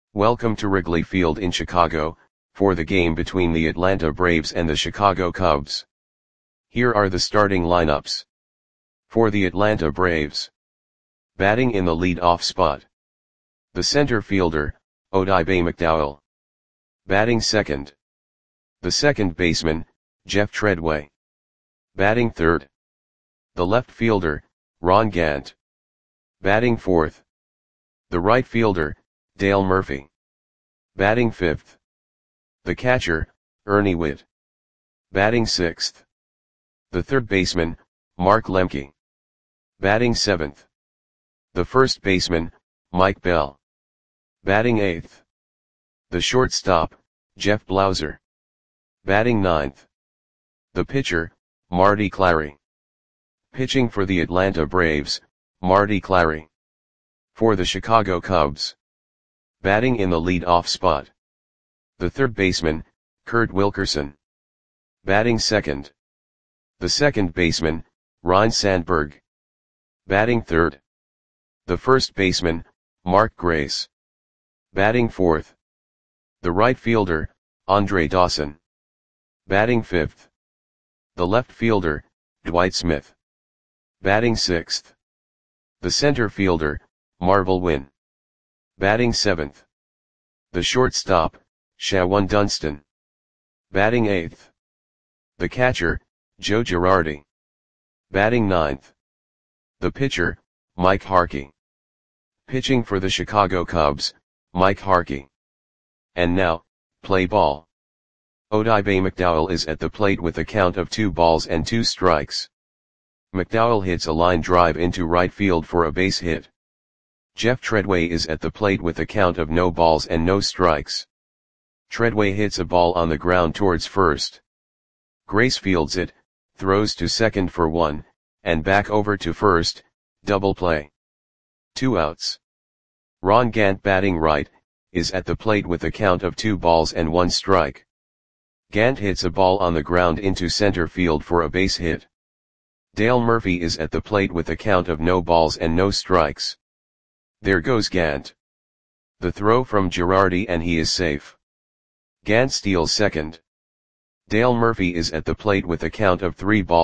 Welcome to Wrigley Field in Chicago, for the game between the Atlanta Braves and the Chicago Cubs. Here are the starting lineups. For the Atlanta Braves. Batting in the lead-off spot. The center fielder, Odibe McDowell. Batting second. The second baseman, Jeff Treadway. Batting third. The left fielder, Ron Gant. Batting fourth. The right fielder, Dale Murphy. Batting fifth. The catcher, Ernie Whitt. Batting sixth. The third baseman, Mark Lemke. Batting seventh. The first baseman, Mike Bell. Batting eighth. The shortstop, Jeff Blauser. Batting ninth. The pitcher, Marty Clary. Pitching for the Atlanta Braves, Marty Clary. For the Chicago Cubs. Batting in the lead-off spot. The third baseman, Kurt Wilkerson. Batting second. The second baseman, Ryne Sandberg. Batting third. The first baseman, Mark Grace. Batting fourth. The right fielder, Andre Dawson. Batting fifth. The left fielder, Dwight Smith. Batting sixth. The center fielder, Marvel Wynn. Batting seventh. The shortstop, Shawan Dunston. Batting eighth. The catcher, Joe Girardi. Batting ninth. The pitcher, Mike Harkey. Pitching for the Chicago Cubs, Mike Harkey. And now, play ball. Odibe McDowell is at the plate with a count of 2-2. McDowell hits a line drive into right field for a base hit. Jeff Treadway is at the plate with a count of 0-0. Treadway hits a ball on the ground towards first. Grace fields it, throws to second for 1, and back over to first, double play. 2 outs. Ron Gant batting right, is at the plate with a count of 2-1. Gant hits a ball on the ground into center field for a base hit. Dale Murphy is at the plate with a count of 0-0. There goes Gant. The throw from Girardi and he is safe. Gant steals second. Dale Murphy is at the plate with a count of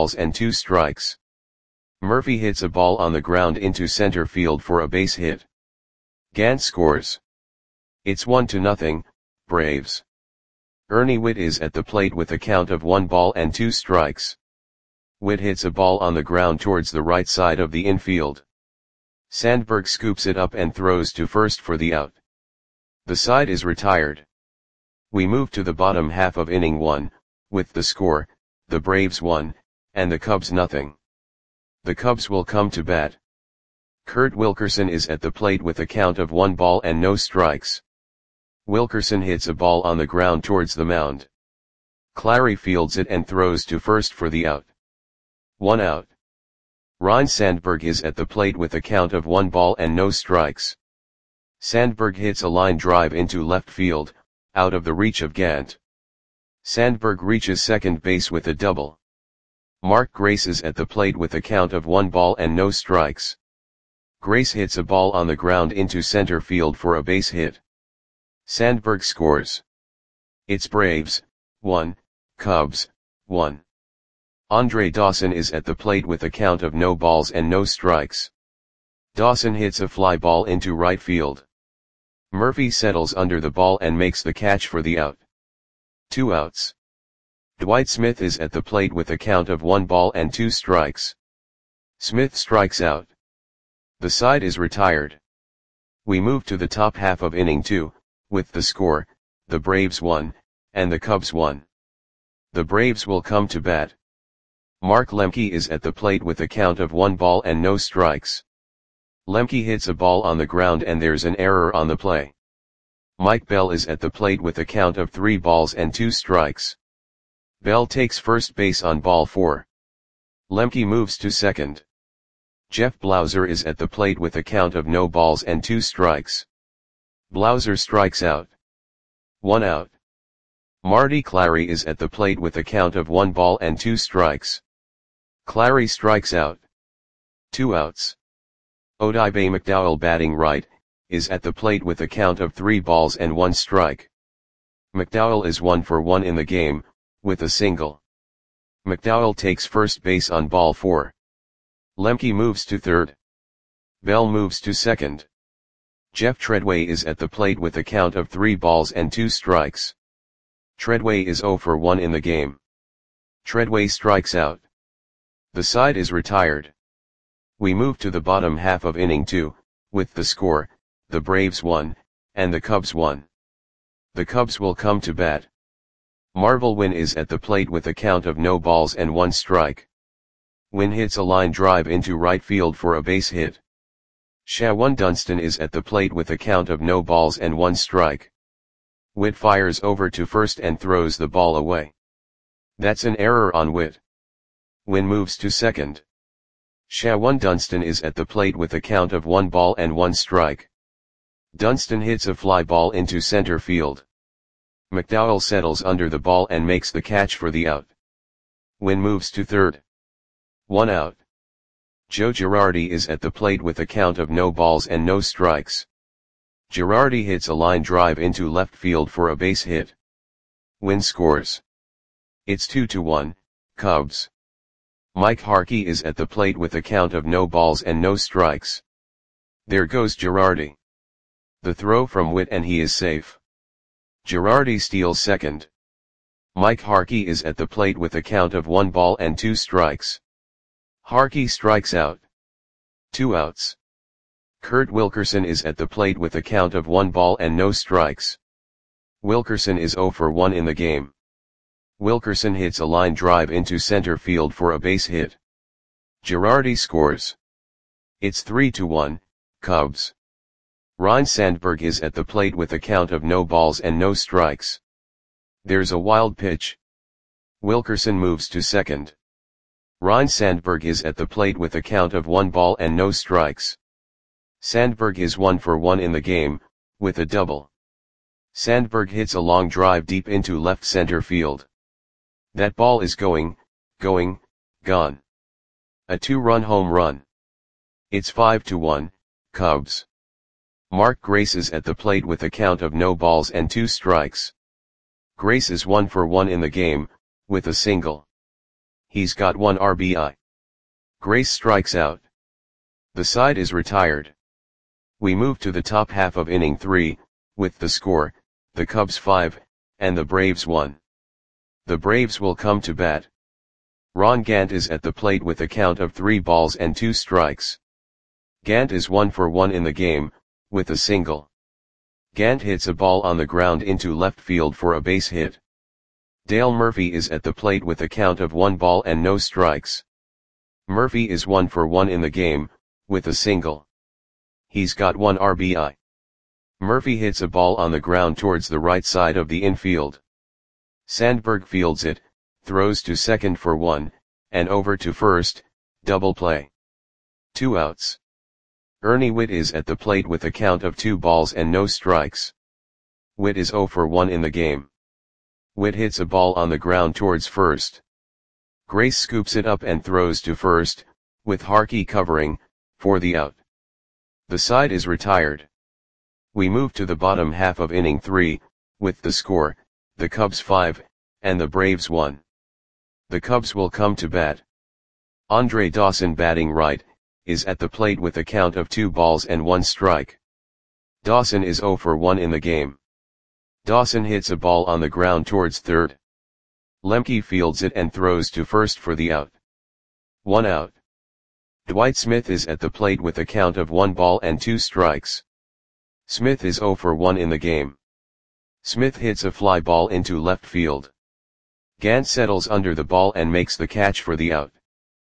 3-2. Murphy hits a ball on the ground into center field for a base hit. Gant scores. It's 1-0, Braves. Ernie Whitt is at the plate with a count of 1-2. Whitt hits a ball on the ground towards the right side of the infield. Sandberg scoops it up and throws to first for the out. The side is retired. We move to the bottom half of inning 1, with the score, the Braves 1, and the Cubs 0. The Cubs will come to bat. Kurt Wilkerson is at the plate with a count of 1-0. Wilkerson hits a ball on the ground towards the mound. Clary fields it and throws to first for the out. 1 out. Ryne Sandberg is at the plate with a count of 1-0. Sandberg hits a line drive into left field, out of the reach of Gant. Sandberg reaches second base with a double. Mark Grace is at the plate with a count of 1-0. Grace hits a ball on the ground into center field for a base hit. Sandberg scores. It's Braves 1, Cubs 1. Andre Dawson is at the plate with a count of 0-0. Dawson hits a fly ball into right field. Murphy settles under the ball and makes the catch for the out. 2 outs. Dwight Smith is at the plate with a count of 1-2. Smith strikes out. The side is retired. We move to the top half of inning 2, with the score, the Braves 1, and the Cubs 1. The Braves will come to bat. Mark Lemke is at the plate with a count of 1-0. Lemke hits a ball on the ground and there's an error on the play. Mike Bell is at the plate with a count of 3-2. Bell takes first base on ball 4. Lemke moves to second. Jeff Blauser is at the plate with a count of 0-2. Blauser strikes out. 1 out. Marty Clary is at the plate with a count of 1-2. Clary strikes out. 2 outs. Odibe McDowell batting right, is at the plate with a count of 3 balls and 1 strike. McDowell is 1 for 1 in the game, with a single. McDowell takes first base on ball 4. Lemke moves to third. Bell moves to second. Jeff Treadway is at the plate with a count of 3 balls and 2 strikes. Treadway is 0 for 1 in the game. Treadway strikes out. The side is retired. We move to the bottom half of inning 2, with the score, the Braves 1, and the Cubs 1. The Cubs will come to bat. Marvel Wynn is at the plate with a count of no balls and 1 strike. Wynn hits a line drive into right field for a base hit. Shawan Dunston is at the plate with a count of no balls and 1 strike. Witt fires over to first and throws the ball away. That's an error on Witt. Wynn moves to second. Shawan Dunston is at the plate with a count of 1 ball and 1 strike. Dunston hits a fly ball into center field. McDowell settles under the ball and makes the catch for the out. Wynn moves to third. 1 out. Joe Girardi is at the plate with a count of no balls and no strikes. Girardi hits a line drive into left field for a base hit. Wynn scores. It's 2-1, Cubs. Mike Harkey is at the plate with a count of no balls and no strikes. There goes Girardi. The throw from Witt and he is safe. Girardi steals second. Mike Harkey is at the plate with a count of 1 ball and 2 strikes. Harkey strikes out. 2 outs. Kurt Wilkerson is at the plate with a count of 1 ball and no strikes. Wilkerson is 0 for 1 in the game. Wilkerson hits a line drive into center field for a base hit. Girardi scores. It's 3-1, Cubs. Ryne Sandberg is at the plate with a count of no balls and no strikes. There's a wild pitch. Wilkerson moves to second. Ryne Sandberg is at the plate with a count of 1 ball and no strikes. Sandberg is 1 for 1 in the game, with a double. Sandberg hits a long drive deep into left center field. That ball is gone. A 2-run home run. It's 5-1, Cubs. Mark Grace is at the plate with a count of no balls and 2 strikes. Grace is 1 for 1 in the game, with a single. He's got 1 RBI. Grace strikes out. The side is retired. We move to the top half of inning 3, with the score, the Cubs 5, and the Braves 1. The Braves will come to bat. Ron Gant is at the plate with a count of 3 balls and 2 strikes. Gant is 1 for 1 in the game, with a single. Gant hits a ball on the ground into left field for a base hit. Dale Murphy is at the plate with a count of 1 ball and no strikes. Murphy is 1 for 1 in the game, with a single. He's got 1 RBI. Murphy hits a ball on the ground towards the right side of the infield. Sandberg fields it, throws to second for 1, and over to first, double play. 2 outs. Ernie Witt is at the plate with a count of 2 balls and no strikes. Witt is 0 for 1 in the game. Witt hits a ball on the ground towards first. Grace scoops it up and throws to first, with Harkey covering, for the out. The side is retired. We move to the bottom half of inning 3, with the score, the Cubs 5, and the Braves 1. The Cubs will come to bat. Andre Dawson, batting right, is at the plate with a count of 2 balls and 1 strike. Dawson is 0 for 1 in the game. Dawson hits a ball on the ground towards third. Lemke fields it and throws to first for the out. 1 out. Dwight Smith is at the plate with a count of 1 ball and 2 strikes. Smith is 0 for 1 in the game. Smith hits a fly ball into left field. Gant settles under the ball and makes the catch for the out.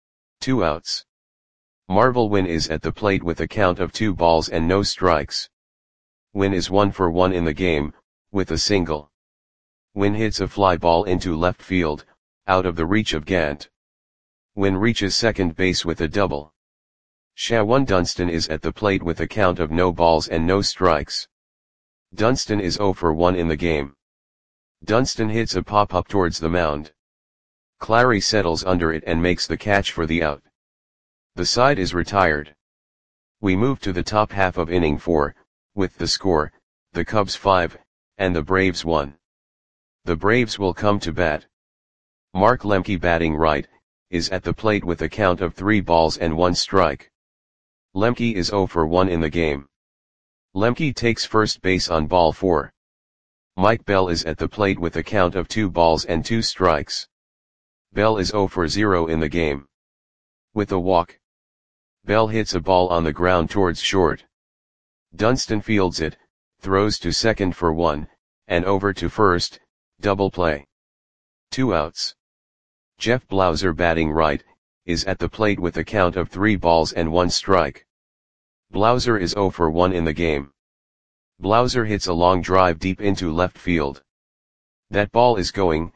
2 outs. Marvel Wynn is at the plate with a count of 2 balls and no strikes. Wynn is 1 for 1 in the game, with a single. Wynn hits a fly ball into left field, out of the reach of Gant. Wynn reaches second base with a double. Shawan Dunston is at the plate with a count of no balls and no strikes. Dunston is 0 for 1 in the game. Dunston hits a pop-up towards the mound. Clary settles under it and makes the catch for the out. The side is retired. We move to the top half of inning 4, with the score, the Cubs 5, and the Braves 1. The Braves will come to bat. Mark Lemke, batting right, is at the plate with a count of 3 balls and 1 strike. Lemke is 0 for 1 in the game. Lemke takes first base on ball 4. Mike Bell is at the plate with a count of 2 balls and 2 strikes. Bell is 0 for 0 in the game. With a walk, Bell hits a ball on the ground towards short. Dunston fields it, throws to second for 1, and over to first, double play. 2 outs. Jeff Blauser, batting right, is at the plate with a count of 3 balls and 1 strike. Blauser is 0 for 1 in the game. Blauser hits a long drive deep into left field. That ball is gone.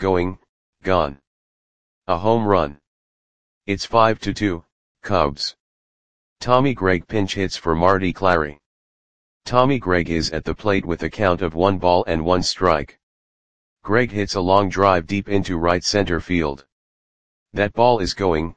A home run. It's 5-2, Cubs. Tommy Gregg pinch hits for Marty Clary. Tommy Gregg is at the plate with a count of 1 ball and 1 strike. Gregg hits a long drive deep into right center field. That ball is gone.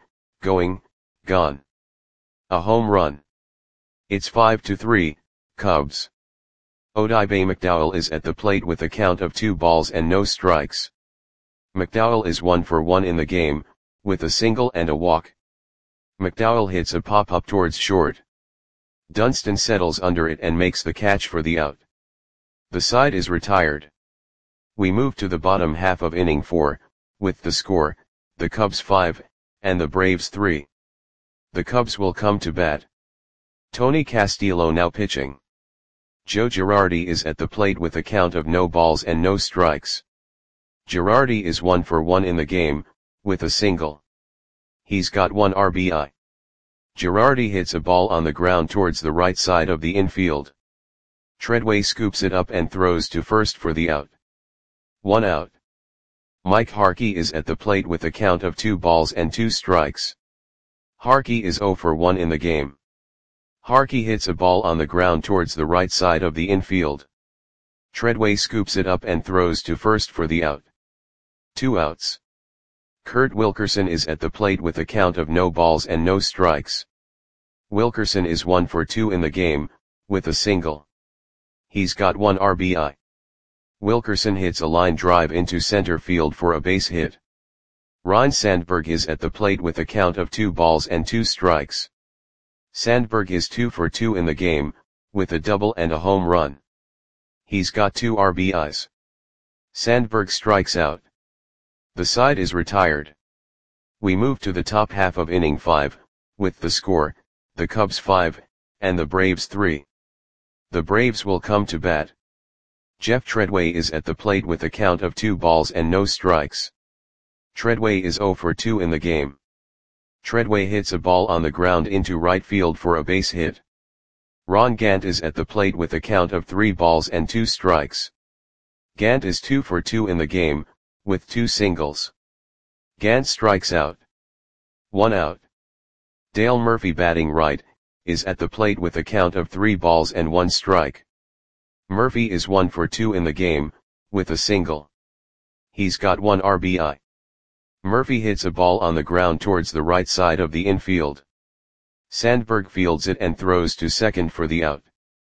A home run. It's 5-3, Cubs. Odibe McDowell is at the plate with a count of 2 balls and no strikes. McDowell is 1 for 1 in the game, with a single and a walk. McDowell hits a pop-up towards short. Dunston settles under it and makes the catch for the out. The side is retired. We move to the bottom half of inning 4, with the score, the Cubs 5, and the Braves 3. The Cubs will come to bat. Tony Castillo now pitching. Joe Girardi is at the plate with a count of no balls and no strikes. Girardi is 1 for 1 in the game, with a single. He's got 1 RBI. Girardi hits a ball on the ground towards the right side of the infield. Treadway scoops it up and throws to first for the out. 1 out. Mike Harkey is at the plate with a count of 2 balls and 2 strikes. Harkey is 0 for 1 in the game. Harkey hits a ball on the ground towards the right side of the infield. Treadway scoops it up and throws to first for the out. 2 outs. Kurt Wilkerson is at the plate with a count of no balls and no strikes. Wilkerson is 1 for 2 in the game, with a single. He's got 1 RBI. Wilkerson hits a line drive into center field for a base hit. Ryne Sandberg is at the plate with a count of 2 balls and 2 strikes. Sandberg is 2 for 2 in the game, with a double and a home run. He's got 2 RBIs. Sandberg strikes out. The side is retired. We move to the top half of inning 5, with the score, the Cubs 5, and the Braves 3. The Braves will come to bat. Jeff Treadway is at the plate with a count of 2 balls and no strikes. Treadway is 0 for 2 in the game. Treadway hits a ball on the ground into right field for a base hit. Ron Gant is at the plate with a count of 3 balls and 2 strikes. Gant is 2 for 2 in the game, with 2 singles. Gant strikes out. 1 out. Dale Murphy, batting right, is at the plate with a count of 3 balls and 1 strike. Murphy is 1 for 2 in the game, with a single. He's got 1 RBI. Murphy hits a ball on the ground towards the right side of the infield. Sandberg fields it and throws to second for the out.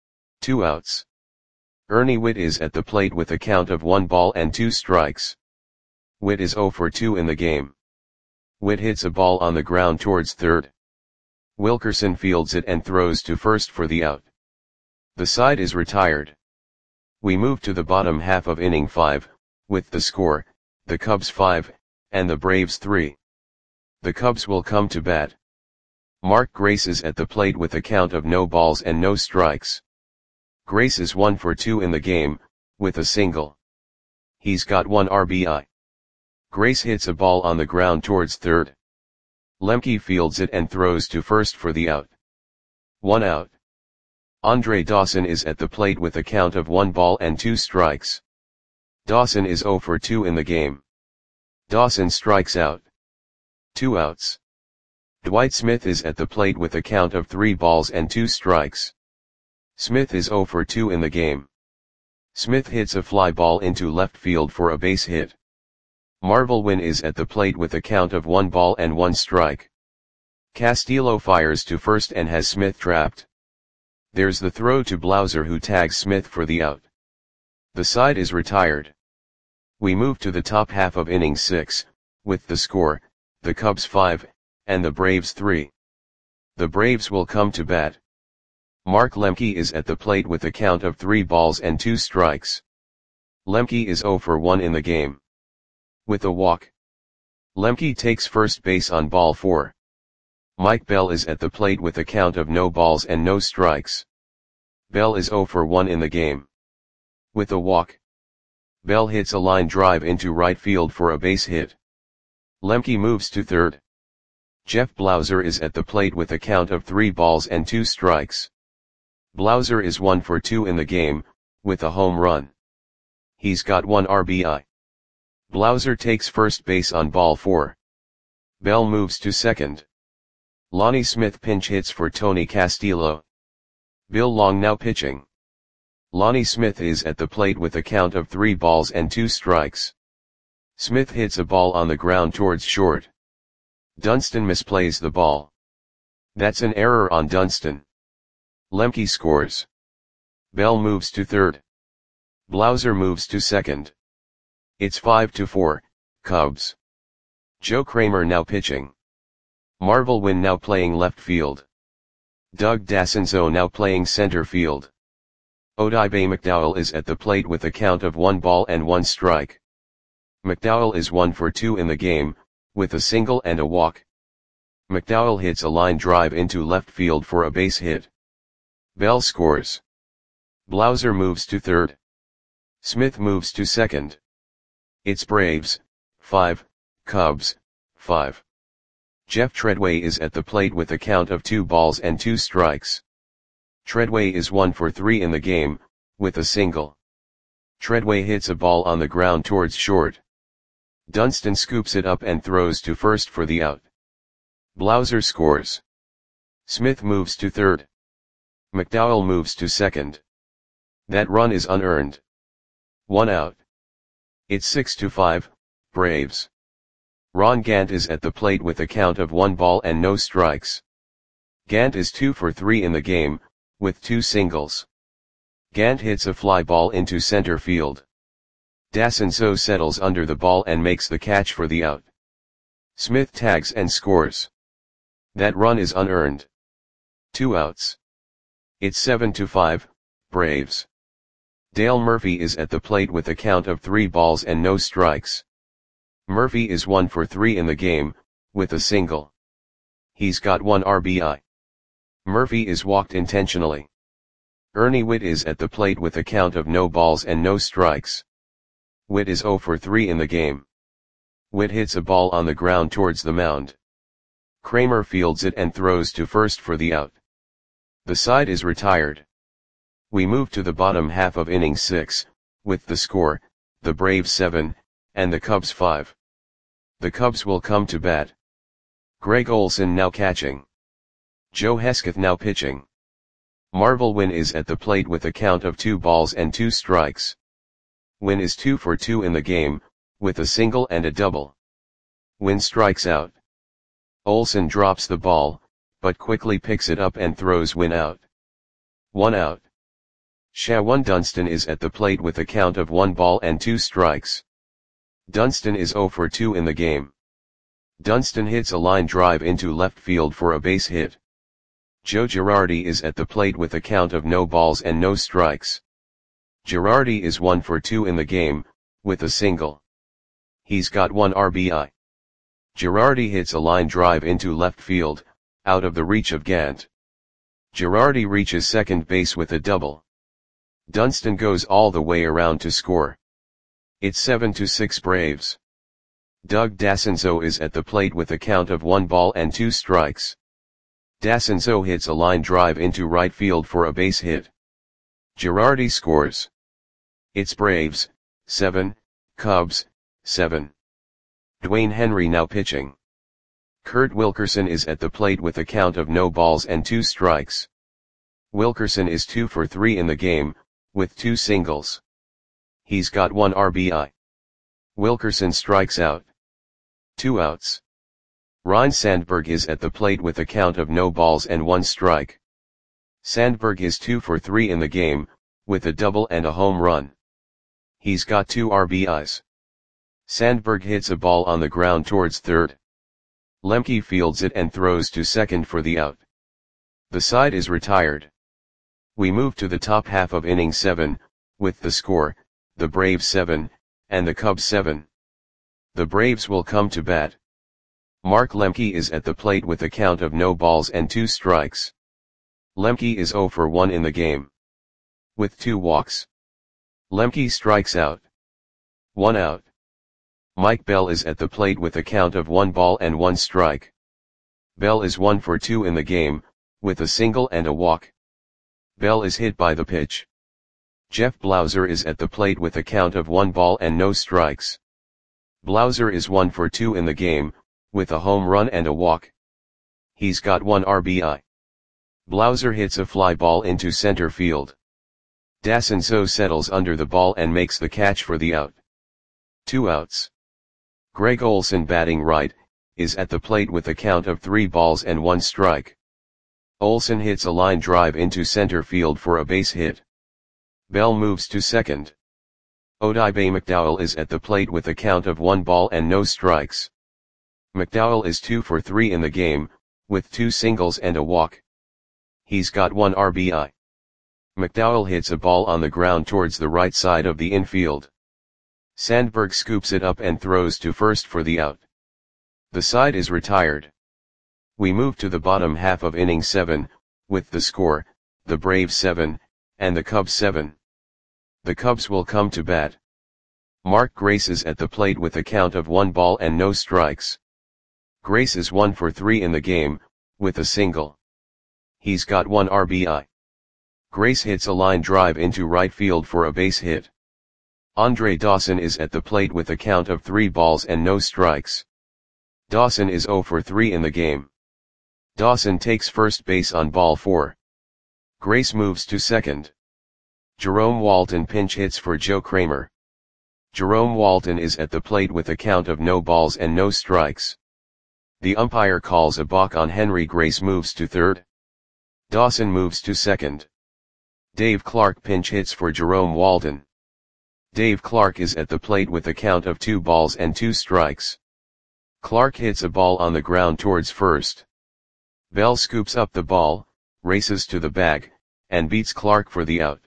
2 outs. Ernie Whitt is at the plate with a count of 1 ball and 2 strikes. Whitt is 0 for 2 in the game. Whitt hits a ball on the ground towards third. Wilkerson fields it and throws to first for the out. The side is retired. We move to the bottom half of inning 5, with the score, the Cubs 5, and the Braves 3. The Cubs will come to bat. Mark Grace is at the plate with a count of no balls and no strikes. Grace is 1 for 2 in the game, with a single. He's got 1 RBI. Grace hits a ball on the ground towards third. Lemke fields it and throws to first for the out. 1 out. Andre Dawson is at the plate with a count of 1 ball and 2 strikes. Dawson is 0 for 2 in the game. Dawson strikes out. 2 outs. Dwight Smith is at the plate with a count of 3 balls and 2 strikes. Smith is 0 for 2 in the game. Smith hits a fly ball into left field for a base hit. Marvel Wynn is at the plate with a count of 1 ball and 1 strike. Castillo fires to first and has Smith trapped. There's the throw to Blauser, who tags Smith for the out. The side is retired. We move to the top half of inning 6, with the score, the Cubs 5, and the Braves 3. The Braves will come to bat. Mark Lemke is at the plate with a count of 3 balls and 2 strikes. Lemke is 0 for 1 in the game. With a walk. Lemke takes first base on ball 4. Mike Bell is at the plate with a count of no balls and no strikes. Bell is 0 for 1 in the game. With a walk. Bell hits a line drive into right field for a base hit. Lemke moves to third. Jeff Blauser is at the plate with a count of 3 balls and 2 strikes. Blauser is 1 for 2 in the game, with a home run. He's got 1 RBI. Blauser takes first base on ball 4. Bell moves to second. Lonnie Smith pinch hits for Tony Castillo. Bill Long now pitching. Lonnie Smith is at the plate with a count of 3 balls and 2 strikes. Smith hits a ball on the ground towards short. Dunston misplays the ball. That's an error on Dunston. Lemke scores. Bell moves to third. Blauser moves to second. It's 5-4, Cubs. Joe Kramer now pitching. Marvel Wynn now playing left field. Doug Dassenzo now playing center field. Odibe McDowell is at the plate with a count of 1 ball and 1 strike. McDowell is 1 for 2 in the game, with a single and a walk. McDowell hits a line drive into left field for a base hit. Bell scores. Blauser moves to third. Smith moves to second. It's Braves, 5, Cubs, 5. Jeff Treadway is at the plate with a count of 2 balls and 2 strikes. Treadway is 1 for 3 in the game, with a single. Treadway hits a ball on the ground towards short. Dunston scoops it up and throws to first for the out. Blauser scores. Smith moves to third. McDowell moves to second. That run is unearned. 1 out. It's 6-5, Braves. Ron Gant is at the plate with a count of 1 ball and no strikes. Gant is 2 for 3 in the game, with 2 singles. Gant hits a fly ball into center field. Dassenzo settles under the ball and makes the catch for the out. Smith tags and scores. That run is unearned. 2 outs. It's 7-5, Braves. Dale Murphy is at the plate with a count of 3 balls and no strikes. Murphy is 1 for 3 in the game, with a single. He's got 1 RBI. Murphy is walked intentionally. Ernie Whitt is at the plate with a count of no balls and no strikes. Whitt is 0 for 3 in the game. Whitt hits a ball on the ground towards the mound. Kramer fields it and throws to first for the out. The side is retired. We move to the bottom half of inning 6, with the score, the Braves 7, and the Cubs 5. The Cubs will come to bat. Greg Olson now catching. Joe Hesketh now pitching. Marvel Wynn is at the plate with a count of 2 balls and 2 strikes. Wynn is 2 for 2 in the game, with a single and a double. Wynn strikes out. Olson drops the ball, but quickly picks it up and throws Wynn out. 1 out. Shawan Dunston is at the plate with a count of 1 ball and 2 strikes. Dunston is 0 for 2 in the game. Dunston hits a line drive into left field for a base hit. Joe Girardi is at the plate with a count of no balls and no strikes. Girardi is 1 for 2 in the game, with a single. He's got 1 RBI. Girardi hits a line drive into left field, out of the reach of Gant. Girardi reaches second base with a double. Dunston goes all the way around to score. It's 7-6 Braves. Doug Dassenzo is at the plate with a count of 1 ball and 2 strikes. Dassenzo hits a line drive into right field for a base hit. Girardi scores. It's Braves, 7, Cubs, 7. Dwayne Henry now pitching. Kurt Wilkerson is at the plate with a count of no balls and 2 strikes. Wilkerson is 2 for 3 in the game, with 2 singles. He's got 1 RBI. Wilkerson strikes out. 2 outs. Ryne Sandberg is at the plate with a count of no balls and 1 strike. Sandberg is 2 for 3 in the game, with a double and a home run. He's got 2 RBIs. Sandberg hits a ball on the ground towards third. Lemke fields it and throws to second for the out. The side is retired. We move to the top half of inning 7, with the score, the Braves 7, and the Cubs 7. The Braves will come to bat. Mark Lemke is at the plate with a count of no balls and 2 strikes. Lemke is 0 for 1 in the game. With 2 walks. Lemke strikes out. 1 out. Mike Bell is at the plate with a count of 1 ball and 1 strike. Bell is 1 for 2 in the game, with a single and a walk. Bell is hit by the pitch. Jeff Blauser is at the plate with a count of 1 ball and no strikes. Blauser is 1 for 2 in the game, with a home run and a walk. He's got 1 RBI. Blauser hits a fly ball into center field. Dasenzo settles under the ball and makes the catch for the out. 2 outs. Greg Olson, batting right, is at the plate with a count of 3 balls and 1 strike. Olson hits a line drive into center field for a base hit. Bell moves to second. Odibe McDowell is at the plate with a count of 1 ball and no strikes. McDowell is 2 for 3 in the game, with 2 singles and a walk. He's got 1 RBI. McDowell hits a ball on the ground towards the right side of the infield. Sandberg scoops it up and throws to first for the out. The side is retired. We move to the bottom half of inning 7, with the score, the Braves 7, and the Cubs 7. The Cubs will come to bat. Mark Grace is at the plate with a count of 1 ball and no strikes. Grace is 1 for 3 in the game, with a single. He's got 1 RBI. Grace hits a line drive into right field for a base hit. Andre Dawson is at the plate with a count of 3 balls and no strikes. Dawson is 0 for 3 in the game. Dawson takes first base on ball 4. Grace moves to second. Jerome Walton pinch hits for Joe Kramer. Jerome Walton is at the plate with a count of no balls and no strikes. The umpire calls a balk on Henry. Grace moves to third. Dawson moves to second. Dave Clark pinch hits for Jerome Walton. Dave Clark is at the plate with a count of 2 balls and 2 strikes. Clark hits a ball on the ground towards first. Bell scoops up the ball, races to the bag, and beats Clark for the out.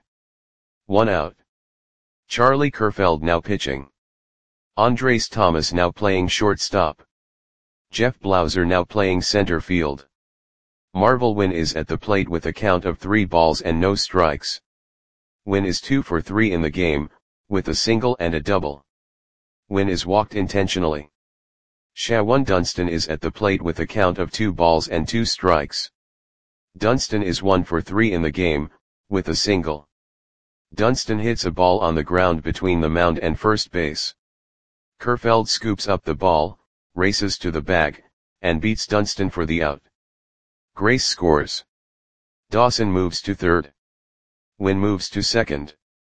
1 out. Charlie Kerfeld now pitching. Andres Thomas now playing shortstop. Jeff Blauser now playing center field. Marvel Wynn is at the plate with a count of 3 balls and no strikes. Wynn is 2 for 3 in the game, with a single and a double. Wynn is walked intentionally. Shawan Dunston is at the plate with a count of 2 balls and 2 strikes. Dunston is 1 for 3 in the game, with a single. Dunston hits a ball on the ground between the mound and first base. Kerfeld scoops up the ball, races to the bag, and beats Dunston for the out. Grace scores. Dawson moves to third. Wynn moves to second.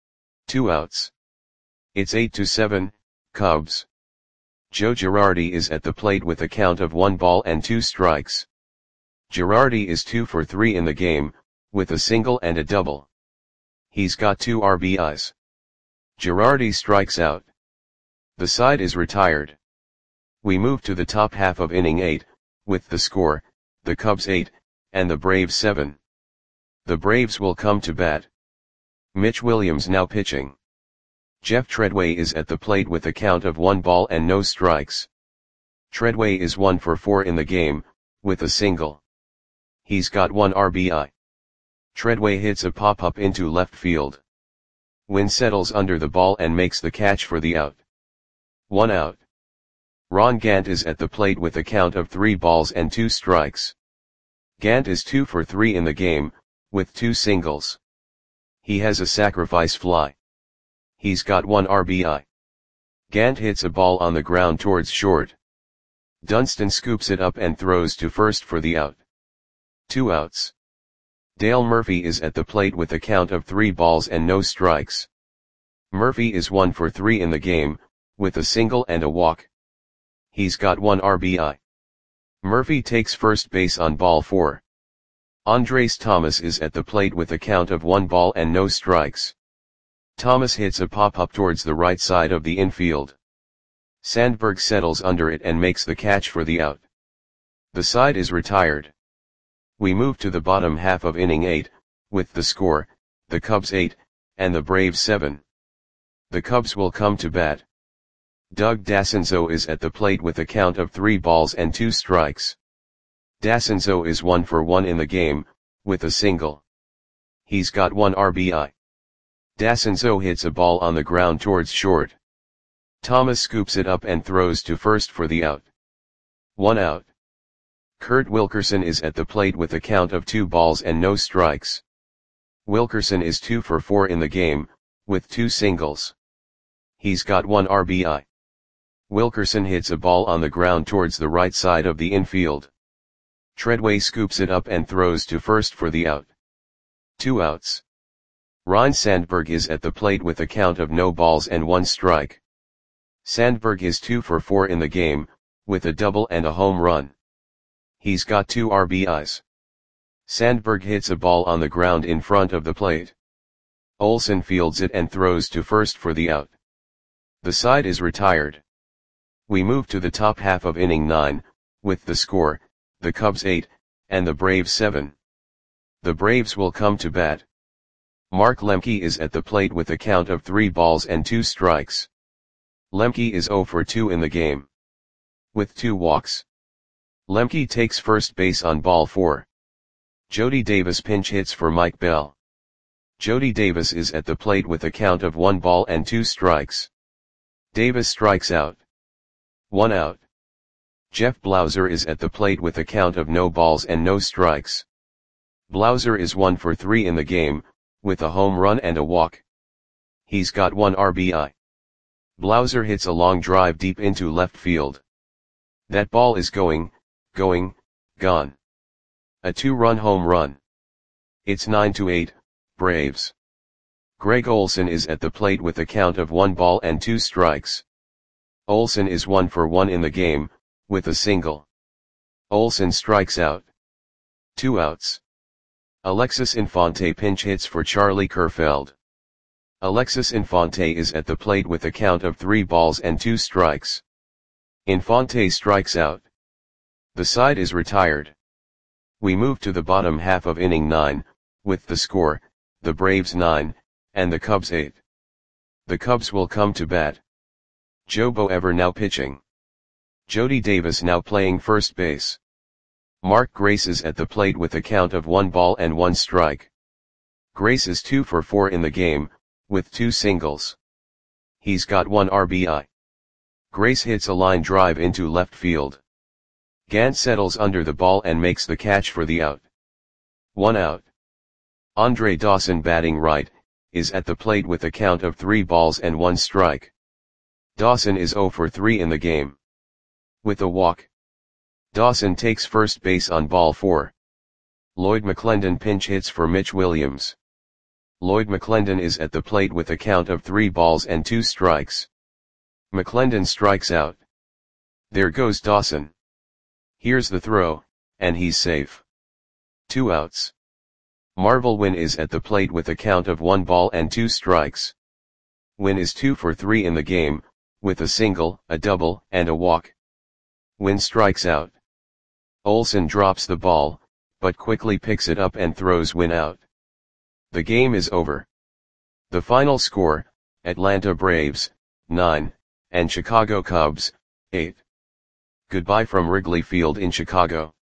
2 outs. It's 8-7, Cubs. Joe Girardi is at the plate with a count of 1 ball and 2 strikes. Girardi is 2 for 3 in the game, with a single and a double. He's got 2 RBIs. Girardi strikes out. The side is retired. We move to the top half of inning 8, with the score, the Cubs 8, and the Braves 7. The Braves will come to bat. Mitch Williams now pitching. Jeff Treadway is at the plate with a count of 1 ball and no strikes. Treadway is 1 for 4 in the game, with a single. He's got 1 RBI. Treadway hits a pop-up into left field. Wynn settles under the ball and makes the catch for the out. 1 out. Ron Gant is at the plate with a count of 3 balls and 2 strikes. Gant is 2 for 3 in the game, with 2 singles. He has a sacrifice fly. He's got 1 RBI. Gant hits a ball on the ground towards short. Dunston scoops it up and throws to first for the out. 2 outs. Dale Murphy is at the plate with a count of 3 balls and no strikes. Murphy is 1 for 3 in the game, with a single and a walk. He's got 1 RBI. Murphy takes first base on ball 4. Andres Thomas is at the plate with a count of 1 ball and no strikes. Thomas hits a pop-up towards the right side of the infield. Sandberg settles under it and makes the catch for the out. The side is retired. We move to the bottom half of inning 8, with the score, the Cubs 8, and the Braves 7. The Cubs will come to bat. Doug Dassenzo is at the plate with a count of 3 balls and 2 strikes. Dassenzo is 1 for 1 in the game, with a single. He's got 1 RBI. Dassenzo hits a ball on the ground towards short. Thomas scoops it up and throws to first for the out. 1 out. Kurt Wilkerson is at the plate with a count of 2 balls and no strikes. Wilkerson is 2 for 4 in the game, with 2 singles. He's got 1 RBI. Wilkerson hits a ball on the ground towards the right side of the infield. Treadway scoops it up and throws to first for the out. 2 outs. Ryne Sandberg is at the plate with a count of no balls and 1 strike. Sandberg is 2 for 4 in the game, with a double and a home run. He's got 2 RBIs. Sandberg hits a ball on the ground in front of the plate. Olson fields it and throws to first for the out. The side is retired. We move to the top half of inning 9, with the score, the Cubs 8, and the Braves 7. The Braves will come to bat. Mark Lemke is at the plate with a count of 3 balls and 2 strikes. Lemke is 0 for 2 in the game, with 2 walks. Lemke takes first base on ball 4. Jody Davis pinch hits for Mike Bell. Jody Davis is at the plate with a count of 1 ball and 2 strikes. Davis strikes out. 1 out. Jeff Blauser is at the plate with a count of no balls and no strikes. Blauser is 1 for 3 in the game, with a home run and a walk. He's got 1 RBI. Blauser hits a long drive deep into left field. That ball is gone. A 2-run home run. It's 9-8, Braves. Greg Olson is at the plate with a count of 1 ball and 2 strikes. Olson is 1 for 1 in the game, with a single. Olson strikes out. 2 outs. Alexis Infante pinch hits for Charlie Kerfeld. Alexis Infante is at the plate with a count of 3 balls and 2 strikes. Infante strikes out. The side is retired. We move to the bottom half of inning 9, with the score, the Braves 9, and the Cubs 8. The Cubs will come to bat. Joe Boever now pitching. Jody Davis now playing first base. Mark Grace is at the plate with a count of 1 ball and 1 strike. Grace is 2 for 4 in the game, with 2 singles. He's got 1 RBI. Grace hits a line drive into left field. Gant settles under the ball and makes the catch for the out. 1 out. Andre Dawson batting right, is at the plate with a count of 3 balls and 1 strike. Dawson is 0 for 3 in the game, with a walk. Dawson takes first base on ball 4. Lloyd McClendon pinch hits for Mitch Williams. Lloyd McClendon is at the plate with a count of 3 balls and 2 strikes. McClendon strikes out. There goes Dawson. Here's the throw, and he's safe. 2 outs. Marvel Wynn is at the plate with a count of 1 ball and 2 strikes. Wynn is 2 for 3 in the game, with a single, a double, and a walk. Wynn strikes out. Olson drops the ball, but quickly picks it up and throws Wynn out. The game is over. The final score, Atlanta Braves, 9, and Chicago Cubs, 8. Goodbye from Wrigley Field in Chicago.